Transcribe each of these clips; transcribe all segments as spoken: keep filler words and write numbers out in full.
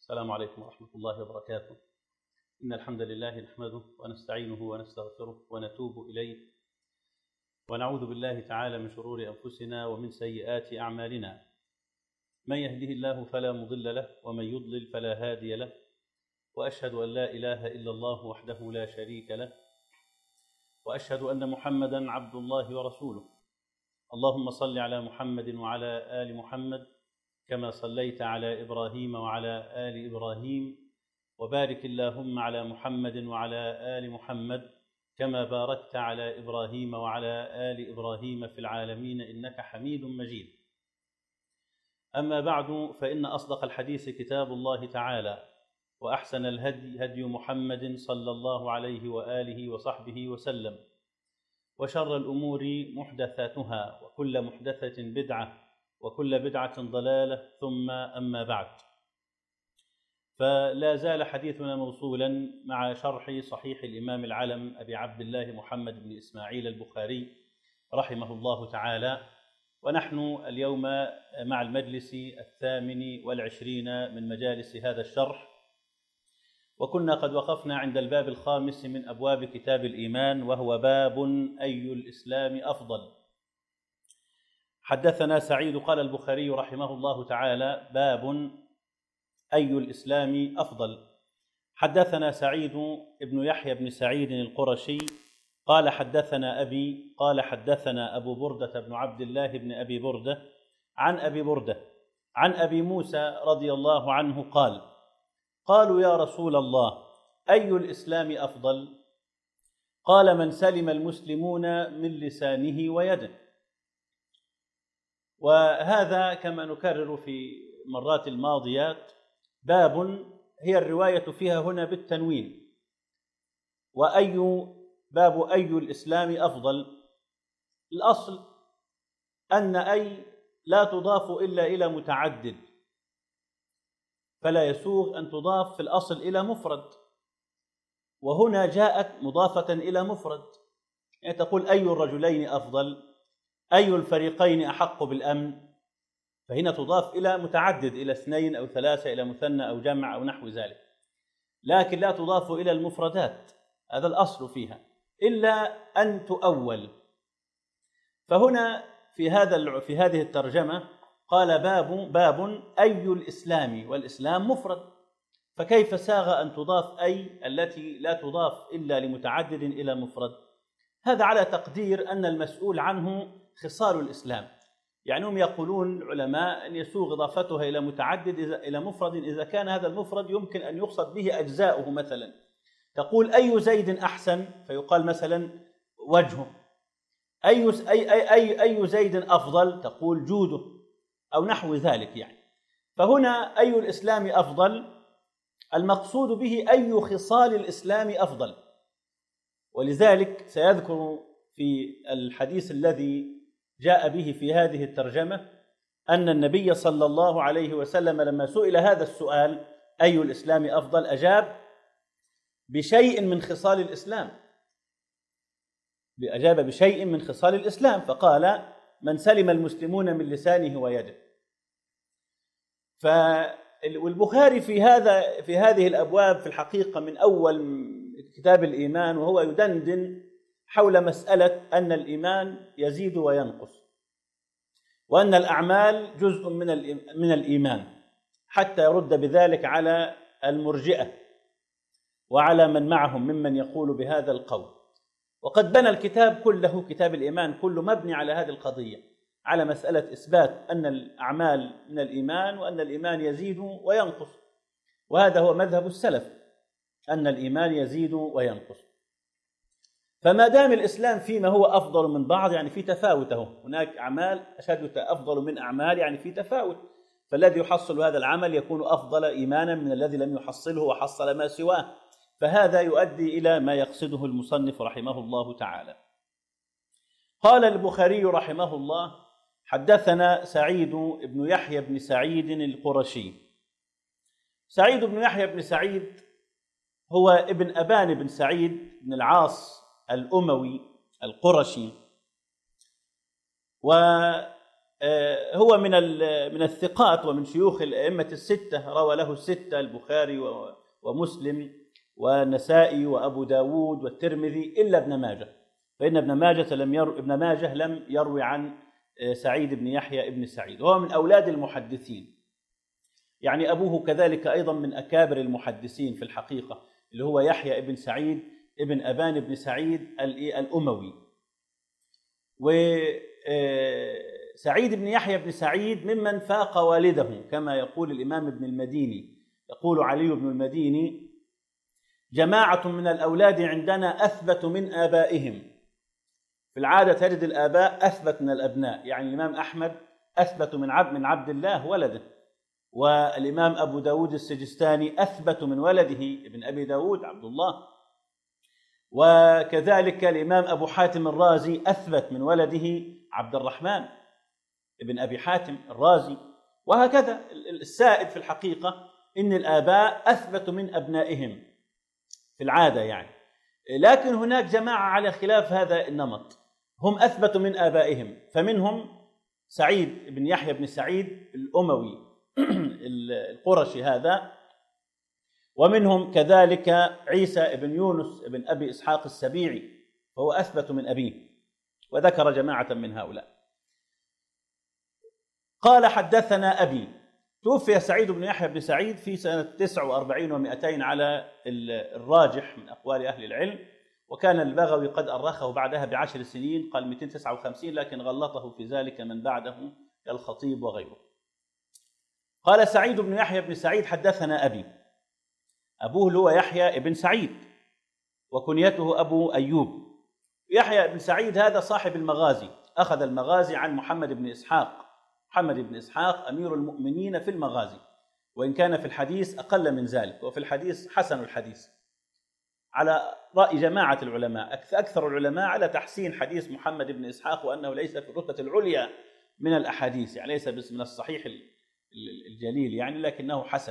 السلام عليكم ورحمة الله وبركاته. إن الحمد لله نحمده ونستعينه ونستغفره ونتوب إليه، ونعوذ بالله تعالى من شرور أنفسنا ومن سيئات أعمالنا. من يهده الله فلا مضل له، ومن يضلل فلا هادي له، وأشهد أن لا إله إلا الله وحده لا شريك له، وأشهد أن محمدًا عبد الله ورسوله. اللهم صل على محمد وعلى آل محمد كما صليت على إبراهيم وعلى آل إبراهيم، وبارك اللهم على محمد وعلى آل محمد كما باركت على إبراهيم وعلى آل إبراهيم في العالمين إنك حميد مجيد. أما بعد، فإن أصدق الحديث كتاب الله تعالى، وأحسن الهدي هدي محمد صلى الله عليه وآله وصحبه وسلم، وشر الأمور محدثاتها، وكل محدثة بدعة، وكل بدعة ضلالة، ثم أما بعد. فلا زال حديثنا موصولا مع شرح صحيح الإمام العلم أبي عبد الله محمد بن إسماعيل البخاري رحمه الله تعالى، ونحن اليوم مع المجلس الثامن والعشرين من مجالس هذا الشرح، وكنا قد وقفنا عند الباب الخامس من أبواب كتاب الإيمان، وهو باب أي الإسلام أفضل. حدثنا سعيد، قال البخاري رحمه الله تعالى: باب أي الإسلام أفضل. حدثنا سعيد بن يحيى بن سعيد القرشي قال حدثنا أبي قال حدثنا أبو بردة بن عبد الله بن أبي بردة عن أبي بردة عن أبي موسى رضي الله عنه قال: قالوا يا رسول الله، أي الإسلام أفضل؟ قال: من سلم المسلمون من لسانه ويده. وهذا كما نكرر في مرات الماضيات باب هي الرواية فيها هنا بالتنوين. وأي باب أي الإسلام أفضل؟ الأصل أن أي لا تضاف إلا إلى متعدد، فلا يسوغ أن تضاف في الأصل إلى مفرد، وهنا جاءت مضافة إلى مفرد، يعني تقول أي الرجلين أفضل، أي الفريقين أحق بالأمن، فهنا تضاف إلى متعدد، إلى اثنين أو ثلاثة، إلى مثنى أو جمع أو نحو ذلك، لكن لا تضاف إلى المفردات، هذا الأصل فيها، إلا أن تؤول. فهنا في هذا في هذه الترجمة قال: باب باب أي الإسلام، والإسلام مفرد، فكيف ساغ أن تضاف أي التي لا تضاف إلا لمتعدد إلى مفرد؟ هذا على تقدير أن المسؤول عنه خصال الإسلام، يعني هم يقولون العلماء أن يسوغ إضافتها إلى متعدد إلى مفرد إذا كان هذا المفرد يمكن أن يقصد به أجزاؤه. مثلا تقول أي زيد أحسن، فيقال مثلا وجهه. أي أي أي أي زيد أفضل، تقول جوده، أو نحو ذلك يعني. فهنا أي الإسلام أفضل، المقصود به أي خصال الإسلام أفضل. ولذلك سيذكر في الحديث الذي جاء به في هذه الترجمة أن النبي صلى الله عليه وسلم لما سئل هذا السؤال أي الإسلام أفضل أجاب بشيء من خصال الإسلام، أجاب بشيء من خصال الإسلام، فقال: من سلم المسلمون من لسانه ويده. فالبخاري في هذا في هذه الأبواب في الحقيقة من أول كتاب الإيمان وهو يدندن حول مسألة أن الإيمان يزيد وينقص، وأن الأعمال جزء من من الإيمان، حتى يرد بذلك على المرجئة وعلى من معهم ممن يقول بهذا القول. وقد بنى الكتاب كله، كتاب الإيمان كله مبني على هذه القضية، على مسألة إثبات أن الأعمال من الإيمان، وأن الإيمان يزيد وينقص، وهذا هو مذهب السلف، أن الإيمان يزيد وينقص. فما دام الإسلام فيما هو أفضل من بعض، يعني في تفاوته، هناك أعمال أشد أفضل من أعمال، يعني في تفاوت، فالذي يحصل هذا العمل يكون أفضل إيمانا من الذي لم يحصله وحصل ما سواه، فهذا يؤدي إلى ما يقصده المصنف رحمه الله تعالى. قال البخاري رحمه الله: حدثنا سعيد بن يحيى بن سعيد القرشي. سعيد بن يحيى بن سعيد هو ابن أبان بن سعيد بن العاص الأموي القرشي، و هو من من الثقات ومن شيوخ الأئمة الستة، روى له الستة البخاري ومسلم والنسائي وأبو داود والترمذي إلا ابن ماجه، فإن ابن ماجه لم يروي ابن ماجه لم يروي عن سعيد بن يحيى ابن سعيد، وهو من أولاد المحدثين، يعني أبوه كذلك أيضا من أكابر المحدثين في الحقيقة، اللي هو يحيى ابن سعيد ابن أبان بن سعيد الأموي. وسعيد بن يحيى بن سعيد ممن فاق والده، كما يقول الإمام ابن المديني، يقول علي بن المديني: جماعة من الأولاد عندنا أثبت من آبائهم. في العادة تجد الآباء أثبت من الأبناء، يعني الإمام أحمد أثبت من عبد من عبد الله ولده، والإمام أبو داود السجستاني أثبت من ولده ابن أبي داود عبد الله، وكذلك الإمام أبو حاتم الرازي أثبت من ولده عبد الرحمن ابن أبي حاتم الرازي، وهكذا. السائد في الحقيقة إن الآباء أثبت من أبنائهم في العادة يعني، لكن هناك جماعة على خلاف هذا النمط، هم أثبت من آبائهم، فمنهم سعيد بن يحيى بن سعيد الأموي القرشي هذا، ومنهم كذلك عيسى بن يونس بن أبي إسحاق السبيعي، فهو أثبت من أبيه، وذكر جماعة من هؤلاء. قال: حدثنا أبي. توفي سعيد بن يحيى بن سعيد في سنة تسع وأربعين ومئتين على الراجح من أقوال أهل العلم، وكان البغوي قد أرخه بعدها بعشر سنين، قال مئتين وتسعة وخمسين، لكن غلطه في ذلك من بعده كالخطيب وغيره. قال سعيد بن يحيى بن سعيد: حدثنا أبي. أبوه هو يحيى بن سعيد، وكنيته أبو أيوب. يحيى بن سعيد هذا صاحب المغازي، أخذ المغازي عن محمد بن إسحاق. محمد بن إسحاق أمير المؤمنين في المغازي، وإن كان في الحديث أقل من ذلك، وفي الحديث حسن الحديث على رأي جماعة العلماء. أكثر العلماء على تحسين حديث محمد بن إسحاق، وأنه ليس في الرتبة العليا من الأحاديث، يعني ليس من الصحيح الجليل يعني، لكنه حسن.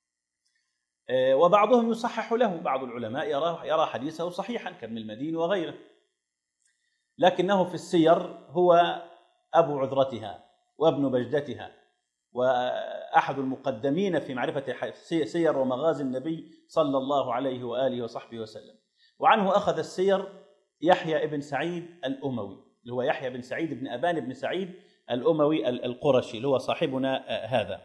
وبعضهم يصحح له، بعض العلماء يرى يرى حديثه صحيحا كابن المديني وغيره، لكنه في السير هو أبو عذرتها وابن بجدتها، وأحد المقدمين في معرفة سير ومغازي النبي صلى الله عليه وآله وصحبه وسلم. وعنه أخذ السير يحيى بن سعيد الأموي، اللي هو يحيى بن سعيد بن أبان بن سعيد الأموي القرشي، اللي هو صاحبنا هذا،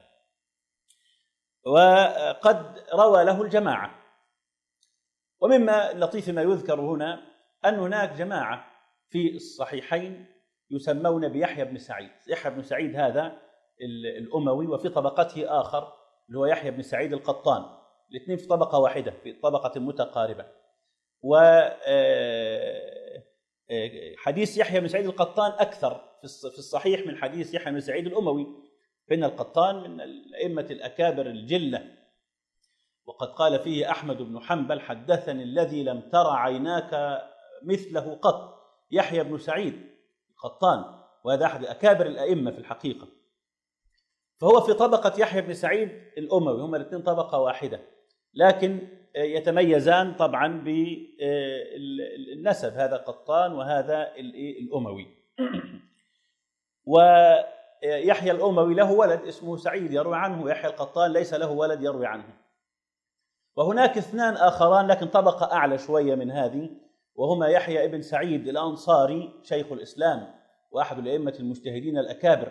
وقد روى له الجماعة. ومما لطيف ما يذكر هنا أن هناك جماعة في الصحيحين يسمون بيحيى بن سعيد. يحيى بن سعيد هذا الأموي، وفي طبقته آخر اللي هو يحيى بن سعيد القطان، الاثنين في طبقة واحدة، في طبقة متقاربة. وحديث يحيى بن سعيد القطان أكثر في الصحيح من حديث يحيى بن سعيد الأموي، فإن القطان من الأئمة الأكابر الجلة، وقد قال فيه أحمد بن حنبل: حدثني الذي لم تر عيناك مثله قط، يحيى بن سعيد القطان، وهذا أحد أكابر الأئمة في الحقيقة. فهو في طبقة يحيى بن سعيد الأموي، هما الاثنين طبقة واحدة، لكن يتميزان طبعا بالنسب، هذا قطان وهذا الأموي. ويحيى الأموي له ولد اسمه سعيد يروي عنه، ويحيى القطان ليس له ولد يروي عنه. وهناك اثنان آخران لكن طبقة أعلى شوية من هذه، وهما يحيى ابن سعيد الأنصاري شيخ الإسلام وأحد الأئمة المجتهدين الأكابر،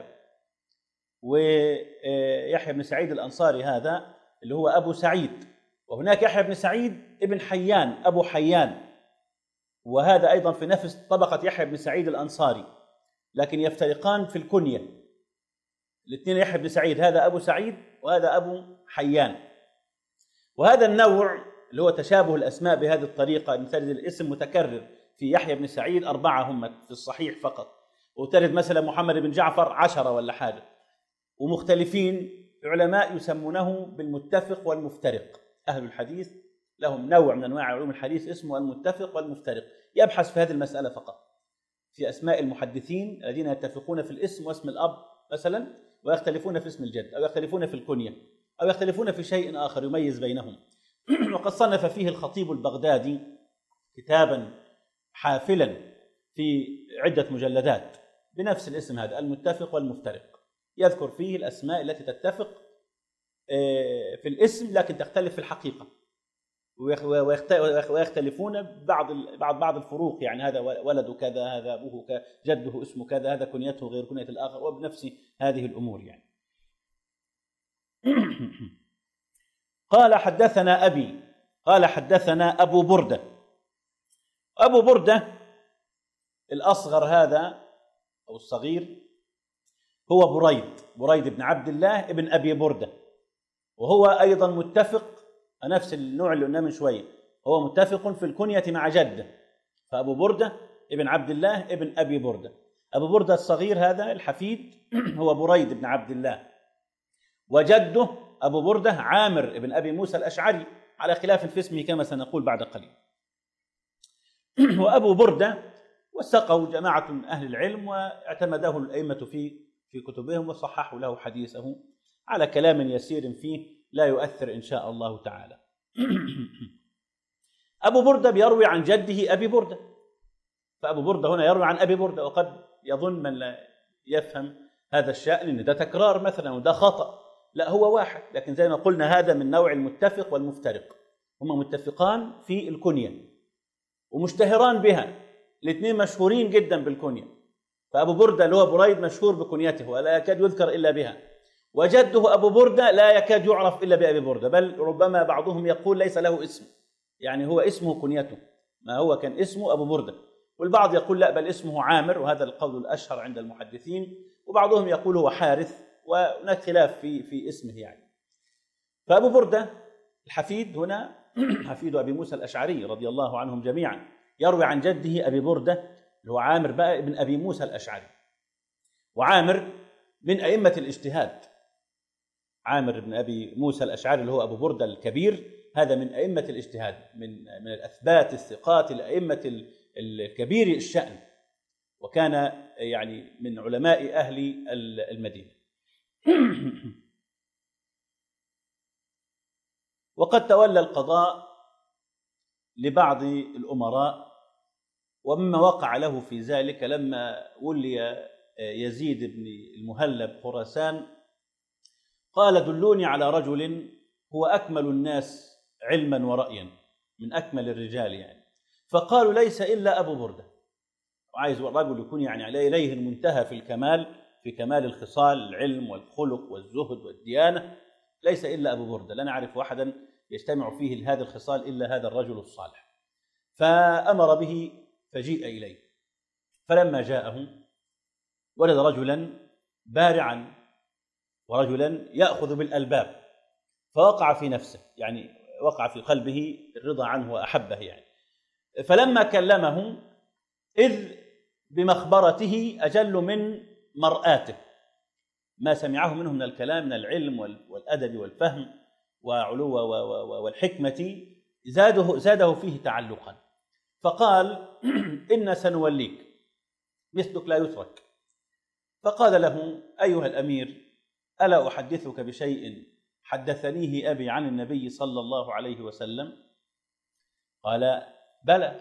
ويحيى بن سعيد الأنصاري هذا اللي هو أبو سعيد. وهناك يحيى بن سعيد ابن حيان أبو حيان، وهذا أيضا في نفس طبقة يحيى بن سعيد الأنصاري، لكن يفترقان في الكنية. الاثنين يحيى بن سعيد، هذا أبو سعيد وهذا أبو حيان. وهذا النوع اللي هو تشابه الأسماء بهذه الطريقة، أن تجد الاسم متكرر في يحيى بن سعيد أربعة هم في الصحيح فقط، وتجد مثلا محمد بن جعفر عشرة ولا حاجة، ومختلفين. علماء يسمونه بالمتفق والمفترق. أهل الحديث لهم نوع من أنواع علوم الحديث اسمه المتفق والمفترق، يبحث في هذه المسألة فقط، في أسماء المحدثين الذين يتفقون في الاسم واسم الأب مثلا، ويختلفون في اسم الجد، أو يختلفون في الكنية، أو يختلفون في شيء آخر يميز بينهم. وقد صنف فيه الخطيب البغدادي كتابا حافلا في عدة مجلدات، بنفس الاسم هذا المتفق والمفترق، يذكر فيه الأسماء التي تتفق في الاسم لكن تختلف في الحقيقة، ويختلفون بعض بعض بعض الفروق، يعني هذا ولد كذا، هذا أبوه كذا، جده اسمه كذا، هذا كنيته غير كنية الآخر، وبنفس هذه الأمور يعني. قال حدثنا أبي قال حدثنا أبو بردة. أبو بردة الأصغر هذا أو الصغير هو بريد بريد بن عبد الله ابن أبي بردة، وهو أيضا متفق نفس النوع اللي قلناه من شوية، هو متفق في الكنية مع جده، فأبو بردة ابن عبد الله ابن أبي بردة. أبو بردة الصغير هذا الحفيد هو بريد بن عبد الله، وجده أبو بردة عامر ابن أبي موسى الأشعري على خلاف في اسمه كما سنقول بعد قليل. وأبو بردة وثقه جماعة من أهل العلم واعتمده الأئمة في في كتبهم وصححوا له حديثه على كلام يسير فيه لا يؤثر إن شاء الله تعالى. أبو بردة بيروي عن جده أبي بردة، فأبو بردة هنا يروي عن أبي بردة، وقد يظن من لا يفهم هذا الشأن إن ده تكرار مثلا وده خطأ، لا هو واحد، لكن زي ما قلنا هذا من نوع المتفق والمفترق، هما متفقان في الكنية ومشتهران بها، الاثنين مشهورين جدا بالكنية، فأبو بردة اللي هو بريد مشهور بكنيته ولا يكاد يذكر إلا بها، وجده أبو بردة لا يكاد يعرف إلا بأبي بردة، بل ربما بعضهم يقول ليس له اسم، يعني هو اسمه كنيته، ما هو كان اسمه أبو بردة، والبعض يقول لا بل اسمه عامر، وهذا القول الأشهر عند المحدثين، وبعضهم يقول هو حارث، وهناك خلاف في في اسمه يعني. فأبو بردة الحفيد هنا حفيد أبي موسى الأشعري رضي الله عنهم جميعا، يروي عن جده أبي بردة اللي هو عامر بقى ابن أبي موسى الأشعري، وعامر من أئمة الاجتهاد، عامر بن أبي موسى الأشعري اللي هو أبو بردة الكبير، هذا من أئمة الاجتهاد، من من الأثبات الثقات الأئمة الكبير الشأن، وكان يعني من علماء أهل المدينة. وقد تولى القضاء لبعض الأمراء، ومما وقع له في ذلك لما ولي يزيد بن المهلب خراسان قال دلوني على رجل هو أكمل الناس علما ورأيا، من أكمل الرجال يعني، فقالوا ليس إلا أبو بردة، وعايز رجل يكون يعني عليه إليه المنتهى في الكمال، في كمال الخصال، العلم والخلق والزهد والديانة، ليس إلا أبو بردة، لا نعرف أحدا يجتمع فيه هذه الخصال إلا هذا الرجل الصالح. فأمر به فجيء إليه، فلما جاءه ولد رجلا بارعا ورجلا يأخذ بالألباب، فوقع في نفسه، يعني وقع في قلبه الرضا عنه وأحبه يعني. فلما كلمه إذ بمخبرته أجل من مرآته، ما سمعه منه من الكلام من العلم والأدب والفهم وعلو والحكمة زاده, زاده فيه تعلقا، فقال إن سنوليك مثلك لا يترك. فقال له أيها الأمير ألا أحدثك بشيء حدثنيه أبي عن النبي صلى الله عليه وسلم؟ قال بلى.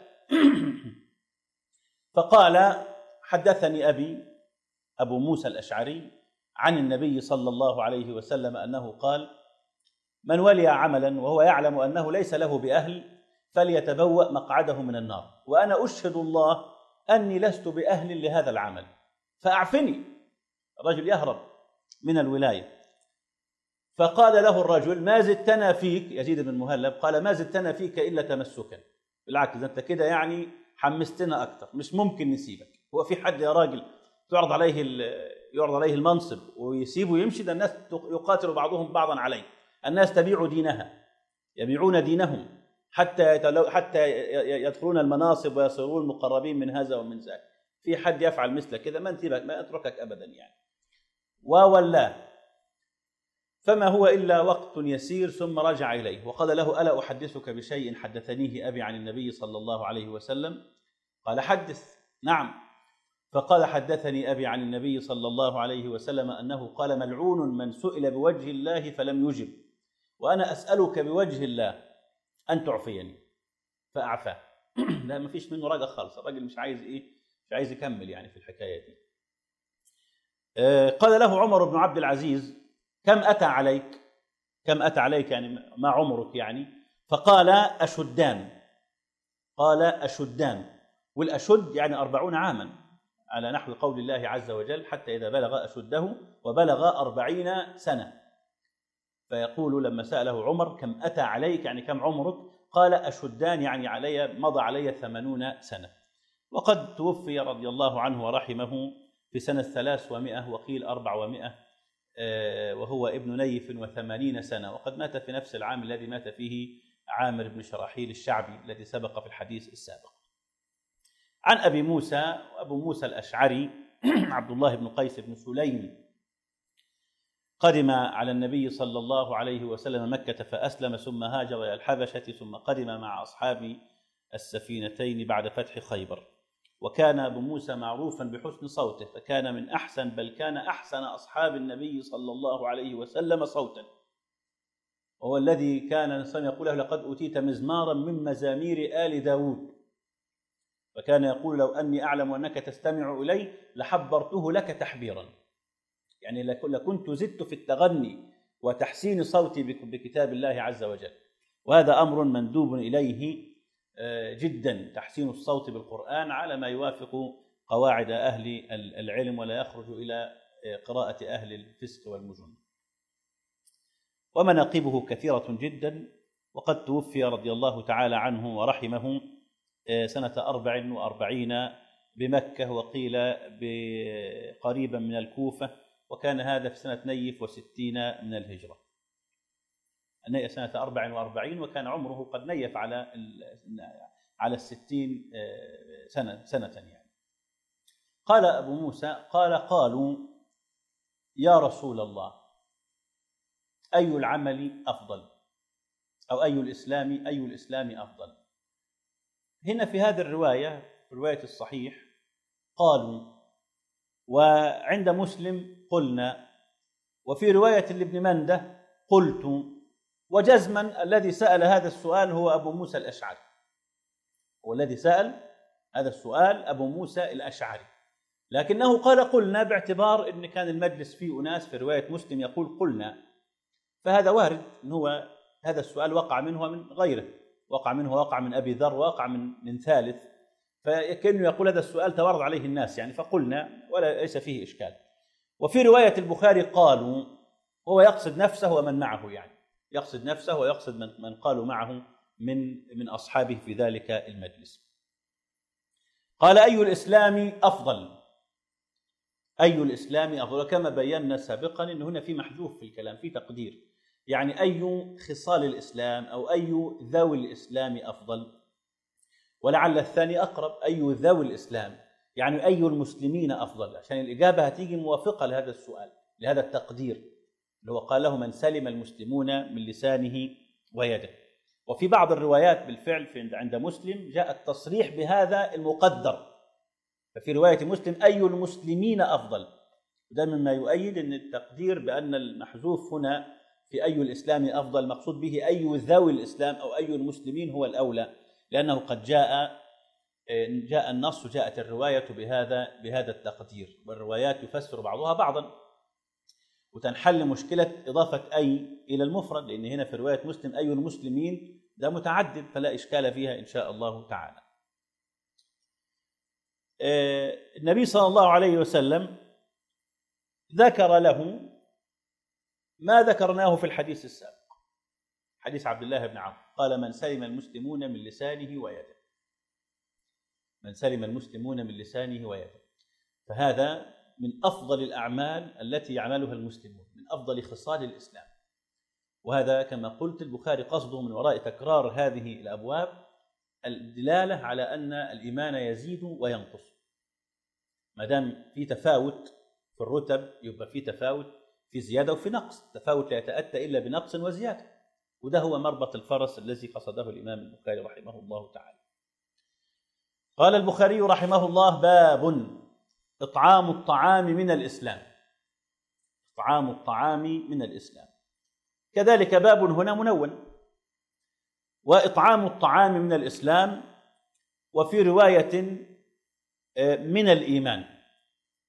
فقال حدثني أبي أبو موسى الأشعري عن النبي صلى الله عليه وسلم أنه قال من ولي عملا وهو يعلم أنه ليس له بأهل فليتبوأ مقعده من النار، وأنا أشهد الله أني لست بأهل لهذا العمل فأعفني. الرجل يهرب من الولاية. فقال له الرجل ما زدتنا فيك، يزيد بن المهلب قال ما زدتنا فيك إلا تمسكا، بالعكس أنت كده يعني حمستنا أكثر، مش ممكن نسيبك. هو في حد يا راجل تعرض عليه يعرض عليه المنصب ويسيبه يمشي؟ ده الناس يقاتل بعضهم بعضا عليه، الناس تبيع دينها، يبيعون دينهم حتى حتى يدخلون المناصب ويصيرون مقربين من هذا ومن ذاك. في حد يفعل مثل كده؟ ما انتبهك ما اتركك أبدا يعني. وولاه، فما هو إلا وقت يسير ثم رجع إليه وقال له ألا أحدثك بشيء حدثنيه أبي عن النبي صلى الله عليه وسلم؟ قال حدث. نعم. فقال حدثني أبي عن النبي صلى الله عليه وسلم أنه قال ملعون من سئل بوجه الله فلم يجب، وأنا أسألك بوجه الله أن تعفيني، فأعفاه. لا ما فيش منه رجع خالص، الراجل مش عايز إيه، مش عايز يكمل يعني في الحكاية دي. قال له عمر بن عبد العزيز: كم أتى عليك؟ كم أتى عليك يعني ما عمرك يعني؟ فقال: أشدان. قال: أشدان، والأشد يعني أربعون عاما، على نحو قول الله عز وجل: حتى إذا بلغ أشده وبلغ أربعين سنة. فيقول لما سأله عمر: كم أتى عليك يعني كم عمرك؟ قال: أشدان يعني علي مضى علي ثمانون سنة. وقد توفي رضي الله عنه ورحمه في سنة ثلاث ومائة وقيل أربع ومائة، وهو ابن نيف وثمانين سنة، وقد مات في نفس العام الذي مات فيه عامر بن شراحيل الشعبي الذي سبق في الحديث السابق. عن أبي موسى، وأبو موسى الأشعري عبد الله بن قيس بن سليم، قدم على النبي صلى الله عليه وسلم مكة فأسلم، ثم هاجر إلى الحبشة، ثم قدم مع أصحاب السفينتين بعد فتح خيبر. وكان أبو موسى معروفا بحسن صوته، فكان من أحسن بل كان أحسن أصحاب النبي صلى الله عليه وسلم صوتا، وهو الذي كان الإنسان يقول له: لقد أوتيت مزمارا من مزامير آل داود. فكان يقول: لو أني أعلم أنك تستمع إلي لحبرته لك تحبيرا، يعني لكنت زدت في التغني وتحسين صوتي بكتاب الله عز وجل. وهذا أمر مندوب إليه جدا، تحسين الصوت بالقرآن على ما يوافق قواعد أهل العلم، ولا يخرج إلى قراءة أهل الفسق والمجون. ومناقبه كثيرة جدا، وقد توفي رضي الله تعالى عنه ورحمه سنة أربع وأربعين بمكة، وقيل قريبا من الكوفة، وكان هذا في سنة نيف وستين من الهجرة. نيف سنة أربع وأربعين، وكان عمره قد نيف على على الستين سنة سنة يعني. قال أبو موسى: قال: قالوا يا رسول الله، أي العمل أفضل؟ أو أي الإسلام أي الإسلام أفضل؟ هنا في هذه الرواية، في رواية الصحيح، قالوا، وعند مسلم قلنا، وفي رواية لابن منده قلت. وجزما الذي سأل هذا السؤال هو أبو موسى الأشعري، والذي سأل هذا السؤال أبو موسى الأشعري، لكنه قال قلنا باعتبار أن كان المجلس فيه أناس في رواية مسلم يقول قلنا، فهذا وارد أن هو هذا السؤال وقع منه ومن غيره، وقع منه وقع من أبي ذر، وقع من من ثالث، فكأنه يقول هذا السؤال تورد عليه الناس يعني، فقلنا ولا ليس فيه إشكال. وفي رواية البخاري قالوا، هو يقصد نفسه ومن معه، يعني يقصد نفسه ويقصد من من قالوا معه من من أصحابه في ذلك المجلس. قال: أي الإسلام أفضل؟ أي الإسلام أفضل؟ كما بينا سابقا أن هنا في محذوف في الكلام، في تقدير، يعني أي خصال الإسلام أو أي ذوي الإسلام أفضل؟ ولعل الثاني أقرب، أي ذوي الإسلام، يعني أي المسلمين أفضل، عشان الإجابة هتيجي موافقة لهذا السؤال، لهذا التقدير اللي هو قال له: من سلم المسلمون من لسانه ويده. وفي بعض الروايات بالفعل في عند مسلم جاء التصريح بهذا المقدر، ففي رواية مسلم: أي المسلمين أفضل. ده مما يؤيد أن التقدير بأن المحذوف هنا في أي الإسلام أفضل مقصود به أي ذوي الإسلام أو أي المسلمين هو الأولى، لأنه قد جاء جاء النص وجاءت الرواية بهذا بهذا التقدير، والروايات يفسر بعضها بعضا، وتنحل مشكلة إضافة أي إلى المفرد، لأن هنا في رواية مسلم أي المسلمين ده متعدد، فلا إشكال فيها إن شاء الله تعالى. النبي صلى الله عليه وسلم ذكر له ما ذكرناه في الحديث السابق، حديث عبد الله بن عمرو، قال: من سلم المسلمون من لسانه ويده، من سلم المسلمون من لسانه ويده. فهذا من أفضل الأعمال التي يعملها المسلمون، من أفضل خصال الإسلام. وهذا كما قلت البخاري قصده من وراء تكرار هذه الأبواب الدلالة على أن الإيمان يزيد وينقص. ما دام في تفاوت في الرتب يبقى في تفاوت في زيادة وفي نقص، التفاوت لا يتأتى إلا بنقص وزيادة، وده هو مربط الفرس الذي قصده الإمام البخاري رحمه الله تعالى. قال البخاري رحمه الله: باب إطعام الطعام من الإسلام. إطعام الطعام من الإسلام. كذلك باب هنا منون، وإطعام الطعام من الإسلام، وفي رواية من الإيمان.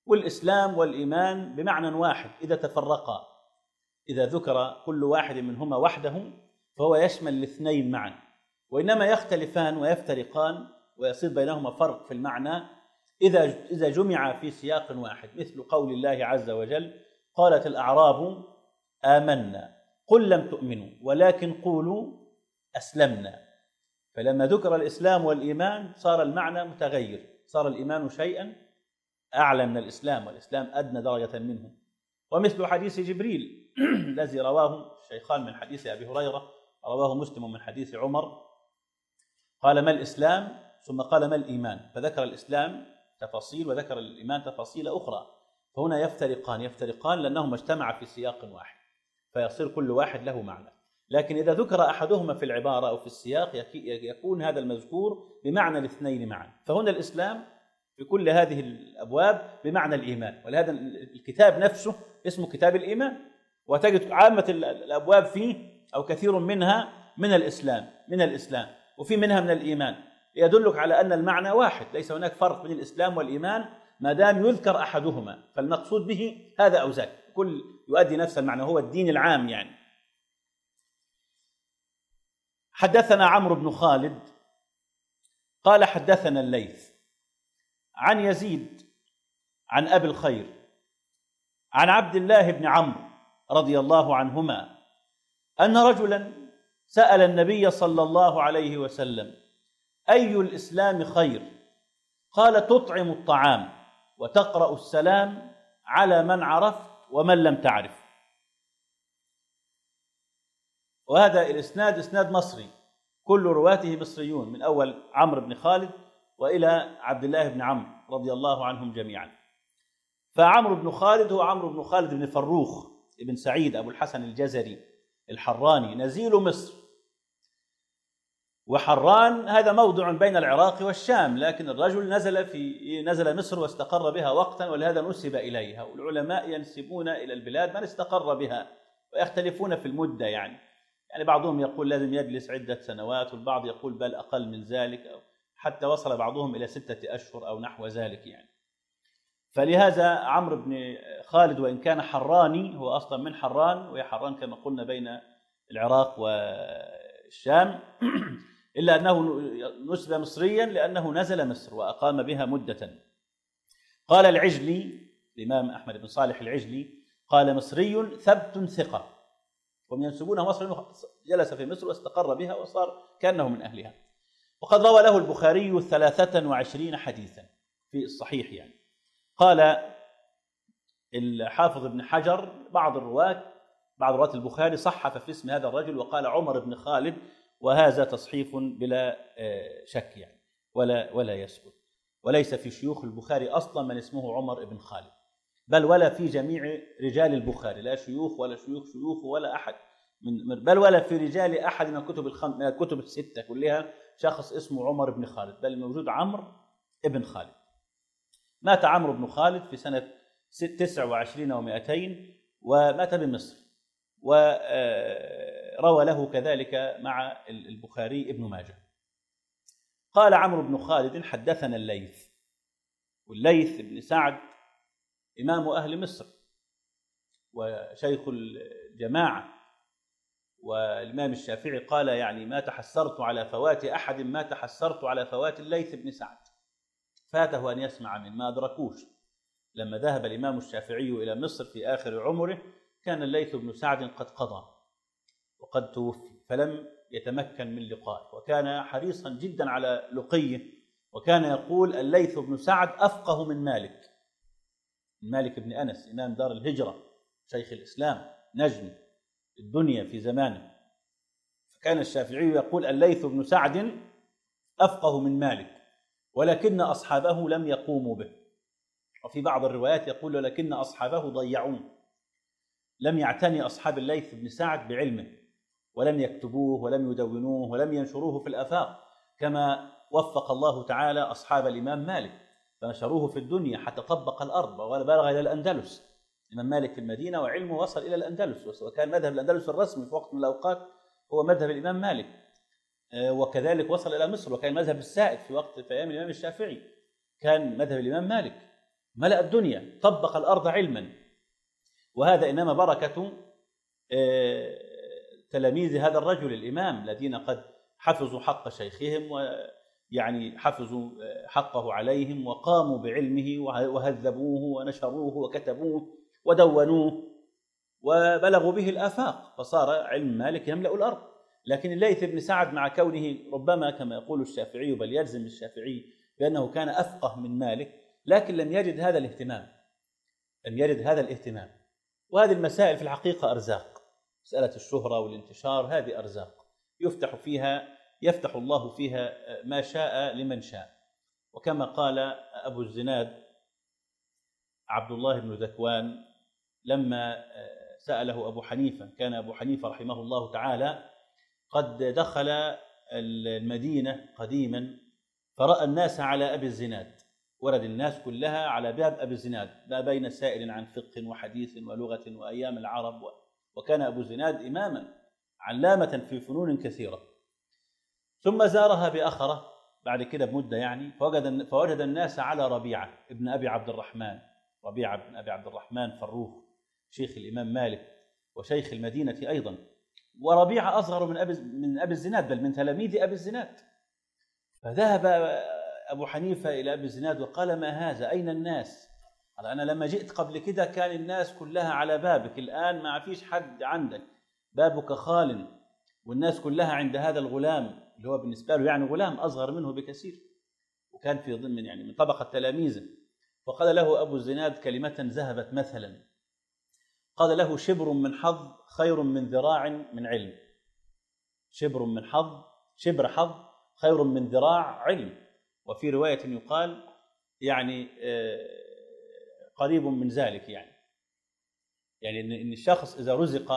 والإسلام والإيمان بمعنى واحد إذا تفرقا، إذا ذكر كل واحد منهما وحده فهو يشمل الاثنين معا، وإنما يختلفان ويفترقان ويصير بينهما فرق في المعنى إذا إذا جمع في سياق واحد، مثل قول الله عز وجل: قالت الأعراب آمنا قل لم تؤمنوا ولكن قولوا أسلمنا. فلما ذكر الإسلام والإيمان صار المعنى متغير، صار الإيمان شيئا أعلى من الإسلام، والإسلام أدنى درجة منه. ومثل حديث جبريل الذي رواه الشيخان من حديث أبي هريرة، رواه مسلم من حديث عمر، قال: ما الإسلام؟ ثم قال: ما الإيمان؟ فذكر الإسلام تفاصيل وذكر الإيمان تفاصيل أخرى، فهنا يفترقان يفترقان لأنهما اجتمعا في سياق واحد، فيصير كل واحد له معنى. لكن إذا ذكر أحدهما في العبارة أو في السياق يكون هذا المذكور بمعنى الاثنين معا. فهنا الإسلام في كل هذه الأبواب بمعنى الإيمان، ولهذا الكتاب نفسه اسمه كتاب الإيمان، وتجد عامة الأبواب فيه أو كثير منها من الإسلام من الإسلام وفي منها من الإيمان، يدلك على أن المعنى واحد، ليس هناك فرق بين الإسلام والإيمان ما دام يذكر أحدهما، فالمقصود به هذا أو ذاك، كل يؤدي نفس المعنى، هو الدين العام يعني. حدثنا عمرو بن خالد قال: حدثنا الليث عن يزيد عن أبي الخير عن عبد الله بن عمرو رضي الله عنهما أن رجلا سأل النبي صلى الله عليه وسلم: أي الإسلام خير؟ قال: تطعم الطعام وتقرأ السلام على من عرفت ومن لم تعرف. وهذا الإسناد إسناد مصري، كل رواته مصريون، من أول عمرو بن خالد وإلى عبد الله بن عمرو رضي الله عنهم جميعا. فعمرو بن خالد هو عمرو بن خالد بن فروخ ابن سعيد أبو الحسن الجزري الحراني، نزيل مصر. وحران هذا موضع بين العراق والشام، لكن الرجل نزل في نزل مصر واستقر بها وقتا، ولهذا نسب إليها، والعلماء ينسبون إلى البلاد من استقر بها ويختلفون في المدة، يعني يعني بعضهم يقول لازم يجلس عدة سنوات، والبعض يقول بل أقل من ذلك، حتى وصل بعضهم إلى ستة أشهر أو نحو ذلك يعني. فلهذا عمرو بن خالد وإن كان حراني هو أصلا من حران، وهي حران كما قلنا بين العراق والشام إلا أنه نسب مصريا لأنه نزل مصر وأقام بها مدة. قال العجلي الإمام أحمد بن صالح العجلي قال: مصري ثبت ثقة، هم ينسبونه مصر، جلس في مصر واستقر بها وصار كأنه من أهلها. وقد روى له البخاري ثلاثة وعشرين حديثا في الصحيح يعني. قال الحافظ ابن حجر: بعض الرواة بعض رواة البخاري صحف في اسم هذا الرجل وقال عمر بن خالد، وهذا تصحيف بلا شك يعني ولا ولا يسكت، وليس في شيوخ البخاري أصلا من اسمه عمر بن خالد، بل ولا في جميع رجال البخاري، لا شيوخ ولا شيوخ شيوخ ولا أحد من بل ولا في رجال أحد من الكتب الخم... من الكتب الستة كلها شخص اسمه عمر بن خالد، بل موجود عمرو بن خالد. مات عمرو بن خالد في سنة تسع وعشرين ومائتين ومات بمصر، وروى له كذلك مع البخاري ابن ماجه. قال عمرو بن خالد: حدثنا الليث، والليث بن سعد إمام أهل مصر وشيخ الجماعة، والإمام الشافعي قال: يعني ما تحسرت على فوات أحد ما تحسرت على فوات الليث بن سعد، فاته أن يسمع من ما أدركوش. لما ذهب الإمام الشافعي إلى مصر في آخر عمره كان الليث بن سعد قد قضى وقد توفي، فلم يتمكن من لقائه، وكان حريصا جدا على لقيه، وكان يقول: الليث بن سعد أفقه من مالك من مالك بن أنس إمام دار الهجرة شيخ الإسلام نجم الدنيا في زمانه. فكان الشافعي يقول: الليث بن سعد أفقه من مالك، ولكن أصحابه لم يقوموا به. وفي بعض الروايات يقول: ولكن أصحابه ضيعوه، لم يعتني أصحاب الليث بن سعد بعلمه، ولم يكتبوه ولم يدونوه ولم ينشروه في الآفاق، كما وفق الله تعالى أصحاب الإمام مالك فنشروه في الدنيا حتى طبق الأرض وبلغ إلى الأندلس. الإمام مالك في المدينة وعلمه وصل إلى الأندلس، وكان مذهب الأندلس الرسمي في وقت من الأوقات هو مذهب الإمام مالك، وكذلك وصل إلى مصر، وكان مذهب السائد في وقت في أيام الإمام الشافعي كان مذهب الإمام مالك. ملأ الدنيا، طبق الأرض علما. وهذا إنما بركة تلاميذ هذا الرجل الإمام الذين قد حفظوا حق شيخهم، ويعني حفظوا حقه عليهم، وقاموا بعلمه وهذبوه ونشروه وكتبوه ودونوه وبلغوا به الآفاق، فصار علم مالك يملأ الأرض. لكن الليث بن سعد مع كونه ربما كما يقول الشافعي، بل يجزم الشافعي بأنه كان أفقه من مالك، لكن لم يجد هذا الاهتمام، لم يجد هذا الاهتمام. وهذه المسائل في الحقيقة أرزاق، مسألة الشهرة والانتشار هذه أرزاق يفتح فيها يفتح الله فيها ما شاء لمن شاء. وكما قال أبو الزناد عبد الله بن ذكوان لما سأله أبو حنيفة، كان أبو حنيفة رحمه الله تعالى قد دخل المدينة قديما فرأى الناس على أبي الزناد، ورد الناس كلها على باب أبي الزناد، ما بين سائل عن فقه وحديث ولغة وأيام العرب، وكان أبو الزناد إماما علامة في فنون كثيرة. ثم زارها بأخرة بعد كده بمدة يعني، فوجد, فوجد الناس على ربيعة ابن أبي عبد الرحمن، ربيعة بن أبي عبد الرحمن فروخ شيخ الإمام مالك وشيخ المدينة أيضا، وربيعة أصغر من أبي, من أبي الزناد، بل من تلاميذ أبي الزناد. فذهب أبو حنيفة إلى أبي الزناد وقال: ما هذا؟ أين الناس؟ قال: أنا لما جئت قبل كده كان الناس كلها على بابك، الآن ما فيش حد عندك، بابك خال، والناس كلها عند هذا الغلام اللي هو بالنسبة له يعني غلام أصغر منه بكثير، وكان في ضمن يعني من طبقة تلاميذه. فقال له أبو الزناد كلمة ذهبت مثلا، قال له: شبر من حظ خير من ذراع من علم. شبر من حظ، شبر حظ خير من ذراع علم. وفي رواية يقال يعني قريب من ذلك، يعني يعني إن الشخص إذا رزق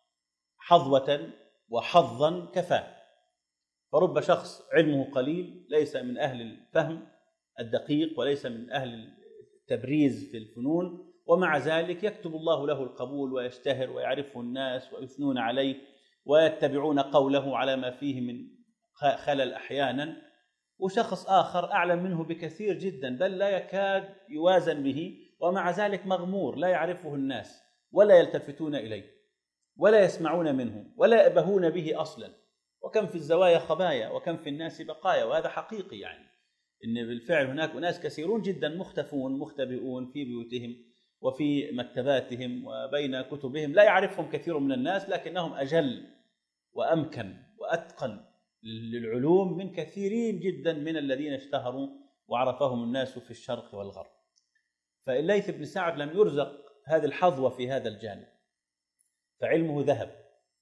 حظوة وحظا كفاه. فرب شخص علمه قليل ليس من أهل الفهم الدقيق وليس من أهل التبريز في الفنون، ومع ذلك يكتب الله له القبول ويشتهر ويعرفه الناس ويثنون عليه ويتبعون قوله على ما فيه من خلل أحيانا. وشخص آخر أعلم منه بكثير جدا، بل لا يكاد يوازن به، ومع ذلك مغمور لا يعرفه الناس ولا يلتفتون إليه ولا يسمعون منه ولا يأبهون به أصلا. وكم في الزوايا خبايا وكم في الناس بقايا. وهذا حقيقي، يعني إن بالفعل هناك أناس كثيرون جدا مختفون مختبئون في بيوتهم وفي مكتباتهم وبين كتبهم، لا يعرفهم كثير من الناس، لكنهم أجل وأمكن وأتقن للعلوم من كثيرين جدا من الذين اشتهروا وعرفهم الناس في الشرق والغرب. فالليث بن سعد لم يرزق هذه الحظوة في هذا الجانب، فعلمه ذهب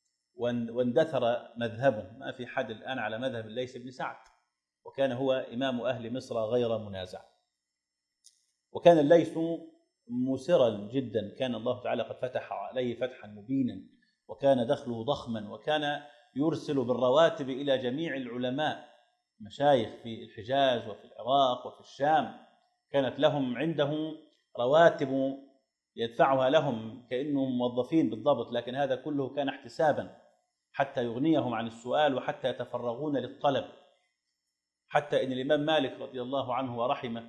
واندثر مذهبه، ما في حد الآن على مذهب الليث بن سعد، وكان هو إمام أهل مصر غير منازع. وكان الليث مسرا جدا، كان الله تعالى قد فتح عليه فتحا مبينا، وكان دخله ضخما، وكان يرسل بالرواتب إلى جميع العلماء مشايخ في الحجاز وفي العراق وفي الشام، كانت لهم عنده رواتب يدفعها لهم كأنهم موظفين بالضبط، لكن هذا كله كان احتسابا حتى يغنيهم عن السؤال وحتى يتفرغون للطلب. حتى إن الإمام مالك رضي الله عنه ورحمه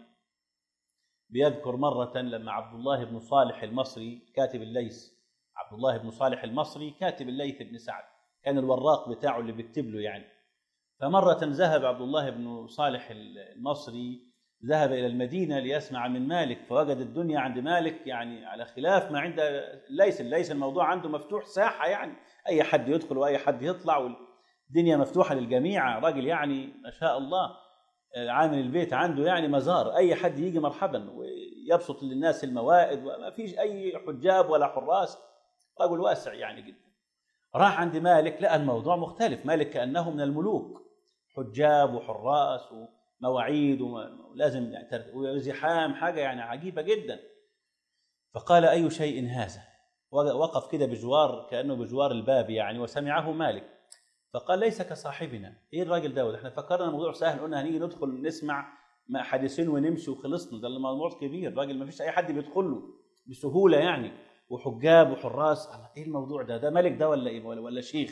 بيذكر مرة لما عبد الله بن صالح المصري كاتب الليث، عبد الله بن صالح المصري كاتب الليث بن سعد، كان الوراق بتاعه اللي بيكتب له يعني. فمرة ذهب عبد الله بن صالح المصري ذهب إلى المدينة ليسمع من مالك، فوجد الدنيا عند مالك يعني على خلاف ما عند الليث. الليث الموضوع عنده مفتوح ساحة، يعني أي حد يدخل وأي حد يطلع، والدنيا مفتوحة للجميع. راجل يعني ما شاء الله عامل البيت عنده يعني مزار، أي حد يجي مرحبا ويبسط للناس الموائد، وما فيش أي حجاب ولا حراس، رجل واسع يعني جدا. راح عند مالك لقى الموضوع مختلف، مالك كأنه من الملوك، حجاب وحراس ومواعيد ولازم وزحام، حاجة يعني عجيبة جدا. فقال: أي شيء هذا؟ وقف كده بجوار كأنه بجوار الباب يعني، وسمعه مالك، فقال: ليس كصاحبنا. ايه الراجل ده؟ احنا فكرنا الموضوع سهل، قلنا هنيجي ندخل نسمع حديثين ونمشي وخلصنا، ده الموضوع كبير، راجل ما فيش اي حد بيدخل له بسهوله يعني، وحجاب وحراس. ايه الموضوع ده؟ ده ملك ده ولا ايه ولا شيخ؟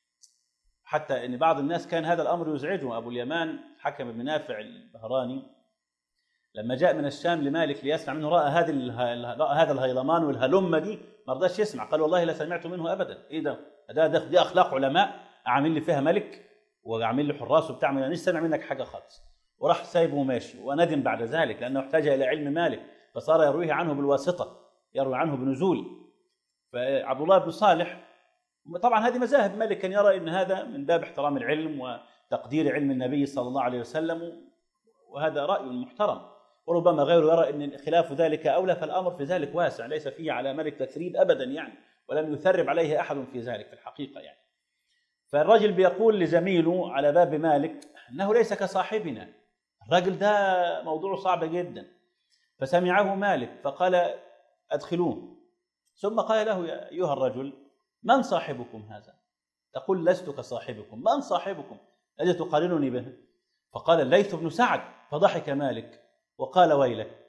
حتى ان بعض الناس كان هذا الامر يزعجه. ابو اليمان حكم بن نافع البهراني لما جاء من الشام لمالك ليسمع منه رأى هذه رأى هذا الهيلمان والهلمة دي، ما رضاش يسمع، قال والله لا سمعت منه أبدا. إيه ده؟ ده, ده دي أخلاق علماء عامل لي فيها ملك وعامل لي حراس وبتاع، ما نيش سمع منك حاجة خالص. وراح سايبه وماشي، وندم بعد ذلك لأنه احتاج إلى علم مالك، فصار يرويه عنه بالواسطة، يروي عنه بنزول. فعبد الله بن صالح، طبعا هذه مذاهب مالك، كان يرى أن هذا من باب احترام العلم وتقدير علم النبي صلى الله عليه وسلم، وهذا رأي محترم. وربما غيره يرى أن خلاف ذلك أولى، فالأمر في ذلك واسع، ليس فيه على مالك تثريب أبدا يعني، ولم يثرب عليه أحد في ذلك في الحقيقة يعني. فالرجل بيقول لزميله على باب مالك أنه ليس كصاحبنا، الرجل ده موضوع صعب جدا. فسمعه مالك فقال أدخلوه، ثم قال له يا أيها الرجل من صاحبكم هذا؟ تقول لست كصاحبكم، من صاحبكم الذي تقارنني به؟ فقال الليث بن سعد. فضحك مالك وقال ويلك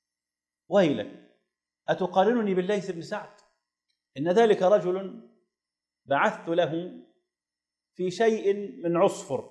ويلك أتقارنني بالليث بن سعد؟ إن ذلك رجل بعثت له في شيء من عصفر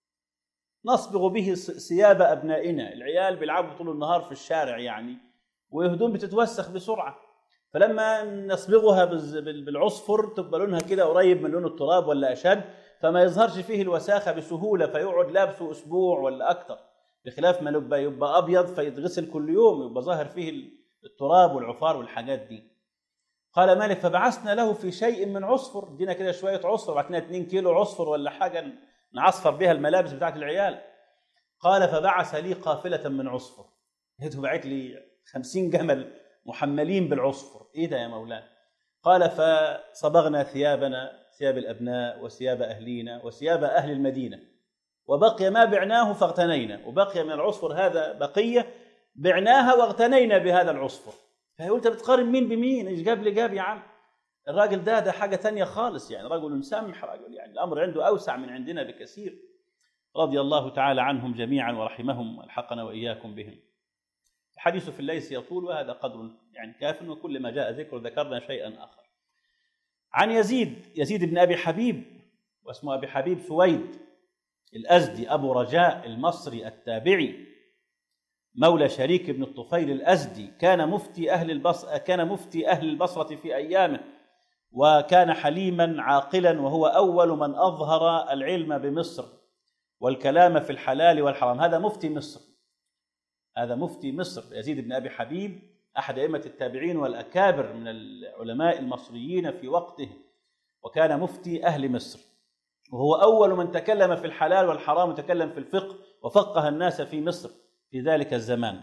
نصبغ به ثياب أبنائنا، العيال بيلعبوا طول النهار في الشارع يعني، وهدوم بتتوسخ بسرعة، فلما نصبغها بالعصفر تبقى لونها كده قريب من لون التراب ولا أشد، فما يظهرش فيه الوساخة بسهولة، فيقعد لابسه أسبوع ولا أكثر، بخلاف ما يبقى, يبقى أبيض فيتغسل كل يوم، يبقى ظاهر فيه التراب والعفار والحاجات دي. قال مالك فبعثنا له في شيء من عصفر، دينا كده شوية عصفر، بعتنا اتنين كيلو عصفر ولا حاجة نعصفر بها الملابس بتاعت العيال. قال فبعث لي قافلة من عصفر، هيته بعت لي خمسين جمل محملين بالعصفر. ايه ده يا مولانا؟ قال فصبغنا ثيابنا، ثياب الأبناء وثياب أهلينا وثياب أهل المدينة، وبقي ما بعناه فاغتنينا، وبقي من العصفر هذا بقية بعناها واغتنينا بهذا العصفر. فيقول انت بتقارن مين بمين؟ ايش جاب لي جاب يا عم؟ الراجل ده ده حاجة تانية خالص يعني، رجل سمح، رجل يعني الأمر عنده أوسع من عندنا بكثير. رضي الله تعالى عنهم جميعا ورحمهم والحقنا وإياكم بهم. الحديث في الليث يطول، وهذا قدر يعني كاف، وكل ما جاء ذكر ذكرنا شيئا آخر. عن يزيد يزيد بن أبي حبيب، واسمه أبي حبيب سويد الأزدي أبو رجاء المصري التابعي، مولى شريك بن الطفيل الأزدي، كان مفتي أهل البصرة كان مفتي أهل البصرة في أيامه، وكان حليما عاقلا، وهو أول من أظهر العلم بمصر والكلام في الحلال والحرام. هذا مفتي مصر، هذا مفتي مصر يزيد بن أبي حبيب، أحد أئمة التابعين والأكابر من العلماء المصريين في وقته، وكان مفتي أهل مصر، وهو أول من تكلم في الحلال والحرام وتكلم في الفقه وفقه الناس في مصر في ذلك الزمان.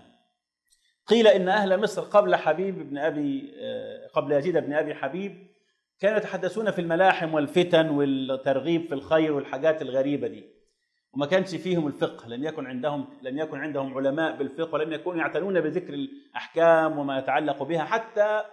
قيل إن أهل مصر قبل حبيب بن أبي قبل يزيد بن أبي حبيب كانوا يتحدثون في الملاحم والفتن والترغيب في الخير والحاجات الغريبة دي، وما كانش فيهم الفقه، لم يكن عندهم لم يكن عندهم علماء بالفقه، ولم يكونوا يعتنون بذكر الأحكام وما يتعلق بها، حتى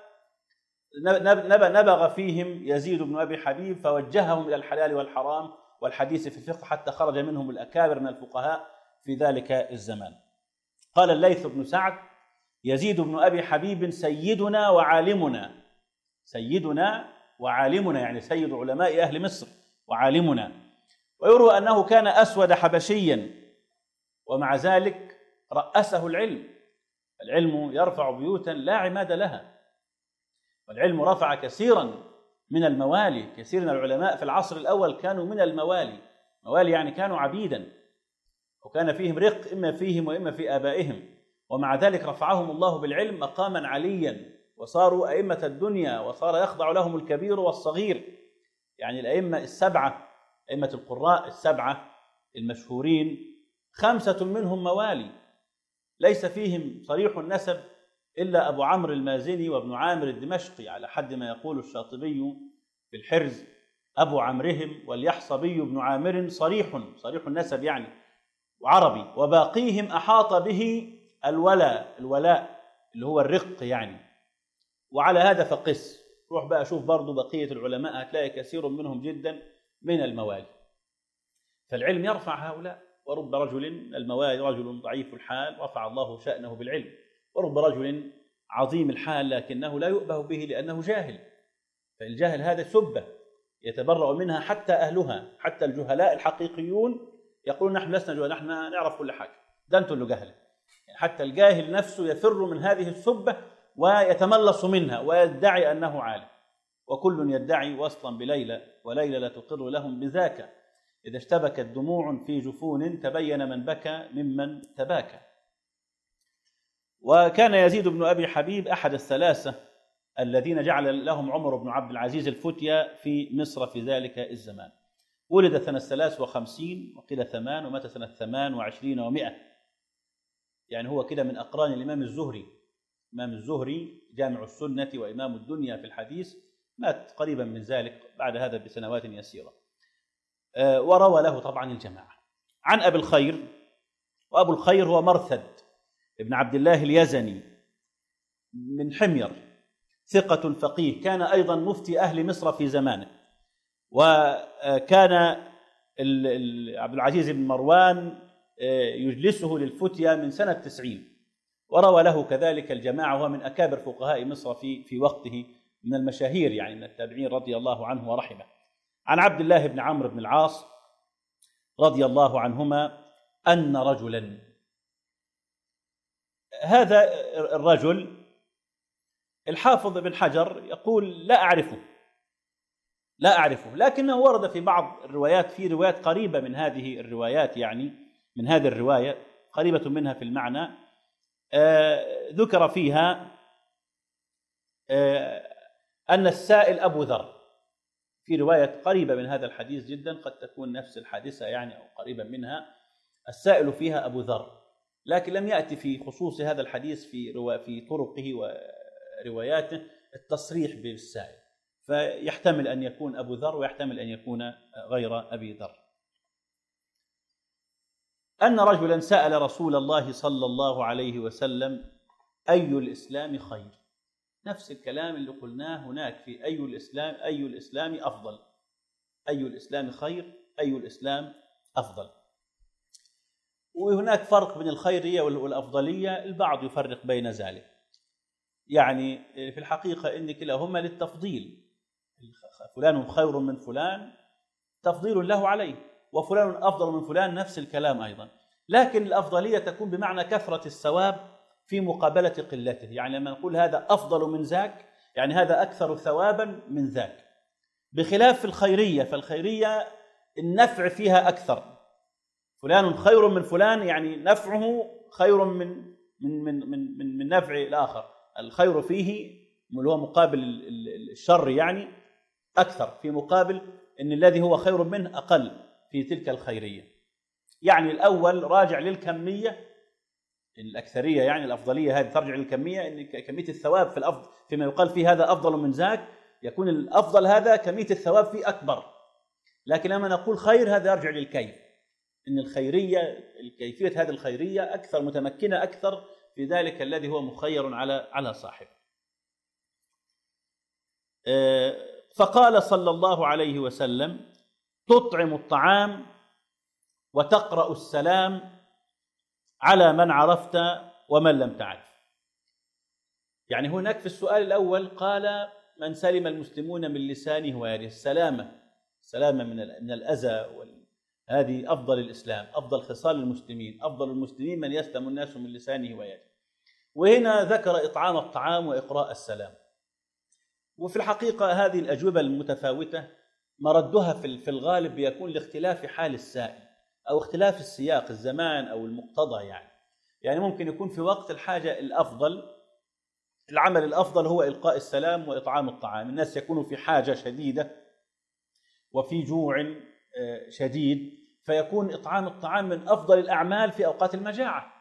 نبغ فيهم يزيد بن أبي حبيب فوجههم إلى الحلال والحرام والحديث في الفقه، حتى خرج منهم الأكابر من الفقهاء في ذلك الزمان. قال الليث بن سعد يزيد بن أبي حبيب سيدنا وعالمنا، سيدنا وعالمنا يعني سيد علماء أهل مصر وعالمنا. ويروى أنه كان أسود حبشيا، ومع ذلك رأسه العلم. العلم يرفع بيوتا لا عماد لها، والعلم رفع كثيرا من الموالي. كثير من العلماء في العصر الأول كانوا من الموالي، موالي يعني كانوا عبيدا، وكان فيهم رق إما فيهم وإما في آبائهم، ومع ذلك رفعهم الله بالعلم مقاما عليا، وصاروا أئمة الدنيا، وصار يخضع لهم الكبير والصغير. يعني الأئمة السبعة، أئمة القراء السبعة المشهورين، خمسة منهم موالي، ليس فيهم صريح النسب إلا أبو عمرو المازني وابن عامر الدمشقي، على حد ما يقول الشاطبي في الحرز أبو عمرهم، واليحصبي بن عامر صريح صريح النسب يعني وعربي، وباقيهم أحاط به الولاء الولاء اللي هو الرق يعني. وعلى هذا فقس، روح بقى شوف برضو بقية العلماء هتلاقي كثير منهم جدا من الموالي. فالعلم يرفع هؤلاء، ورب رجل الموالي رجل ضعيف الحال رفع الله شأنه بالعلم، ورب رجل عظيم الحال لكنه لا يؤبه به لأنه جاهل. فالجاهل هذا سبة يتبرأ منها حتى أهلها، حتى الجهلاء الحقيقيون يقولون نحن لسنا جهلاء، نحن نعرف كل حاجة، ده أنتم اللي جهلة، حتى الجاهل نفسه يفر من هذه السبة ويتملص منها ويدعي أنه عالم. وكل يدعي وصلا بليلى وليلى لا تقر لهم بذاك، إذا اشتبكت دموع في جفون تبين من بكى ممن تباكى. وكان يزيد بن أبي حبيب أحد الثلاثة الذين جعل لهم عمر بن عبد العزيز الفتية في مصر في ذلك الزمان. ولد سنة ثلاث وخمسين وقيل ثمان، ومات سنة ثمان وعشرين ومئة، يعني هو كده من أقران الإمام الزهري. الإمام الزهري جامع السنة وإمام الدنيا في الحديث، مات قريبا من ذلك بعد هذا بسنوات يسيرة. وروى له طبعا الجماعة. عن أبي الخير، وأبو الخير هو مرثد ابن عبد الله اليزني من حمير، ثقة فقيه، كان أيضا مفتي أهل مصر في زمانه، وكان عبد العزيز بن مروان يجلسه للفتية من سنة تسعين، وروى له كذلك الجماعة، وهو من أكابر فقهاء مصر في في وقته، من المشاهير يعني من التابعين رضي الله عنه ورحمه. عن عبد الله بن عمرو بن العاص رضي الله عنهما أن رجلا، هذا الرجل الحافظ بن حجر يقول لا أعرفه لا أعرفه لكنه ورد في بعض الروايات، في روايات قريبة من هذه الروايات، يعني من هذه الرواية قريبة منها في المعنى، آه ذكر فيها آه أن السائل أبو ذر، في رواية قريبة من هذا الحديث جدا، قد تكون نفس الحادثة يعني أو قريبا منها، السائل فيها أبو ذر، لكن لم يأتي في خصوص هذا الحديث في في طرقه ورواياته التصريح بالسائل، فيحتمل أن يكون أبو ذر ويحتمل أن يكون غير أبي ذر. أن رجلا سأل رسول الله صلى الله عليه وسلم أي الإسلام خير، نفس الكلام اللي قلناه هناك في أي الإسلام أي الإسلام أفضل، أي الإسلام خير، أي الإسلام أفضل. وهناك فرق بين الخيرية والأفضلية، البعض يفرق بين ذلك، يعني في الحقيقة إن كلاهما للتفضيل، فلان خير من فلان تفضيل له عليه، وفلان أفضل من فلان نفس الكلام أيضا، لكن الأفضلية تكون بمعنى كثرة الثواب في مقابلة قلته، يعني لما نقول هذا أفضل من ذاك يعني هذا أكثر ثوابا من ذاك، بخلاف الخيرية، فالخيرية النفع فيها أكثر، فلان خير من فلان يعني نفعه خير من من من من من, من نفع الآخر، الخير فيه اللي هو مقابل الشر يعني أكثر، في مقابل أن الذي هو خير منه أقل في تلك الخيرية. يعني الأول راجع للكمية، الأكثرية يعني الأفضلية هذه ترجع للكمية، أن كمية الثواب في الأفضل فيما يقال فيه هذا أفضل من ذاك، يكون الأفضل هذا كمية الثواب فيه أكبر. لكن لما نقول خير هذا يرجع للكيف، أن الخيرية الكيفية هذه الخيرية أكثر متمكنة أكثر في ذلك الذي هو مخير على على صاحبه. فقال صلى الله عليه وسلم: تطعم الطعام وتقرأ السلام على من عرفت ومن لم تعرف. يعني هناك في السؤال الأول قال من سلم المسلمون من لسانه ويده، السلامة، سلامة من من الأذى، هذه أفضل الإسلام، أفضل خصال المسلمين، أفضل المسلمين من يسلم الناس من لسانه ويده. وهنا ذكر إطعام الطعام وإقراء السلام. وفي الحقيقة هذه الأجوبة المتفاوتة مردها في الغالب بيكون لاختلاف حال السائل أو اختلاف السياق، الزمان أو المقتضى، يعني يعني ممكن يكون في وقت الحاجة الأفضل، العمل الأفضل هو إلقاء السلام وإطعام الطعام، الناس يكونوا في حاجة شديدة وفي جوع شديد، فيكون إطعام الطعام من أفضل الأعمال في أوقات المجاعة.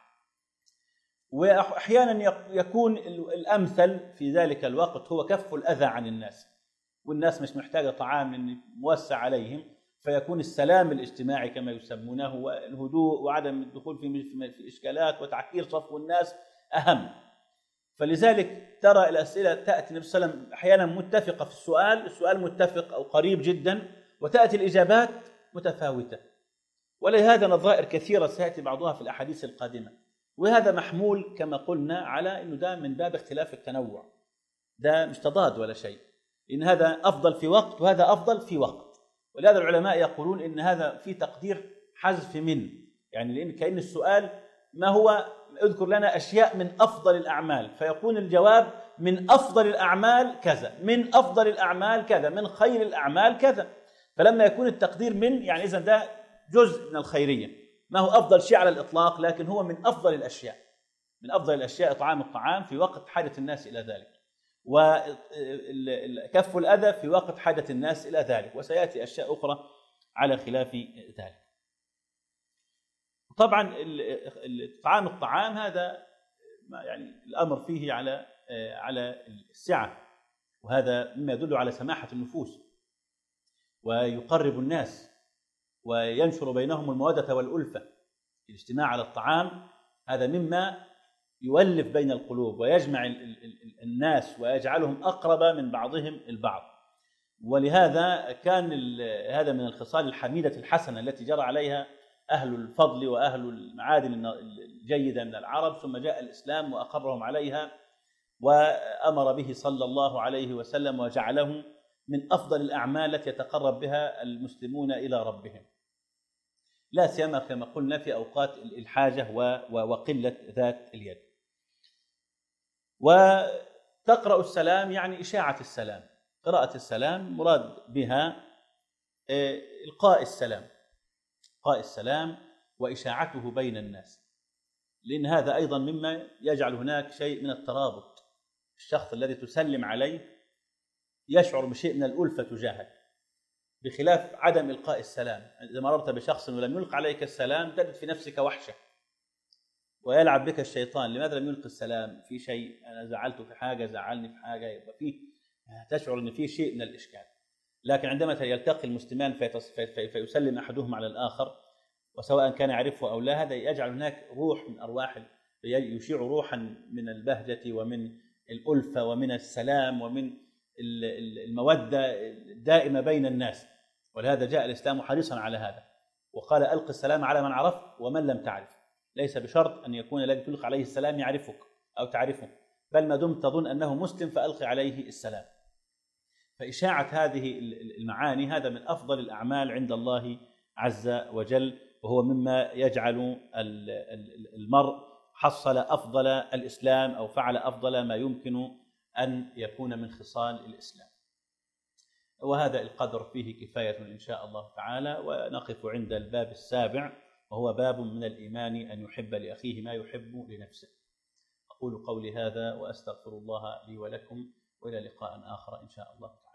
وأحيانا يكون الأمثل في ذلك الوقت هو كف الأذى عن الناس، والناس مش محتاجة طعام موسع عليهم، فيكون السلام الاجتماعي كما يسمونه والهدوء وعدم الدخول في إشكالات وتعكير صفو الناس أهم. فلذلك ترى الأسئلة تأتي النبي صلى الله عليه وسلم أحيانا متفقة في السؤال، السؤال متفق أو قريب جدا، وتأتي الإجابات متفاوتة. ولهذا نظائر كثيرة سيأتي بعضها في الأحاديث القادمة، وهذا محمول كما قلنا على أنه ده من باب اختلاف التنوع، ده مش تضاد ولا شيء، إن هذا أفضل في وقت وهذا أفضل في وقت. ولهذا العلماء يقولون إن هذا في تقدير حذف من، يعني لأن كأن السؤال ما هو اذكر لنا أشياء من أفضل الأعمال، فيكون الجواب من أفضل الأعمال كذا، من أفضل الأعمال كذا، من خير الأعمال كذا. فلما يكون التقدير من، يعني إذن ده جزء من الخيرية، ما هو أفضل شيء على الإطلاق، لكن هو من أفضل الأشياء. من أفضل الأشياء إطعام الطعام في وقت حاجة الناس إلى ذلك، وكف الأذى في وقت حاجة الناس إلى ذلك، وسيأتي أشياء أخرى على خلاف ذلك. طبعا إطعام الطعام هذا يعني الأمر فيه على على السعة، وهذا مما يدل على سماحة النفوس، ويقرب الناس وينشر بينهم المودة والألفة. الاجتماع على الطعام هذا مما يؤلف بين القلوب ويجمع الناس ويجعلهم أقرب من بعضهم البعض. ولهذا كان هذا من الخصال الحميدة الحسنة التي جرى عليها أهل الفضل وأهل المعادن الجيدة من العرب، ثم جاء الإسلام وأقرهم عليها وأمر به صلى الله عليه وسلم، وجعله من أفضل الأعمال التي يتقرب بها المسلمون إلى ربهم، لا سيما كما قلنا في أوقات الحاجة وقلة ذات اليد. وتقرأ السلام يعني إشاعة السلام. قراءة السلام مراد بها إلقاء السلام، إلقاء السلام وإشاعته بين الناس، لأن هذا أيضا مما يجعل هناك شيء من الترابط. الشخص الذي تسلم عليه يشعر بشيء من الألفة تجاهك، بخلاف عدم إلقاء السلام. إذا مررت بشخص ولم يلق عليك السلام تجد في نفسك وحشة ويلعب بك الشيطان، لماذا لم يلقي السلام؟ في شيء، أنا زعلته في حاجة، زعلني في حاجة، يبقى فيه تشعر أن فيه شيء من الإشكال. لكن عندما يلتقي المسلمان فيسلم أحدهما على الآخر، وسواء كان يعرفه أو لا، هذا يجعل هناك روح من أرواح، يشيع روحا من البهجة ومن الألفة ومن السلام ومن المودة الدائمة بين الناس. ولهذا جاء الإسلام حريصا على هذا، وقال ألق السلام على من عرفت ومن لم تعرف. ليس بشرط أن يكون الذي تلقي عليه السلام يعرفك أو تعرفه، بل ما دمت تظن أنه مسلم فألقي عليه السلام. فإشاعة هذه المعاني هذا من أفضل الأعمال عند الله عز وجل، وهو مما يجعل المرء حصل أفضل الإسلام أو فعل أفضل ما يمكن أن يكون من خصال الإسلام. وهذا القدر فيه كفاية إن شاء الله تعالى، ونقف عند الباب السابع، وهو باب من الإيمان أن يحب لأخيه ما يحب لنفسه. أقول قولي هذا وأستغفر الله لي ولكم، وإلى لقاء آخر إن شاء الله تعالى.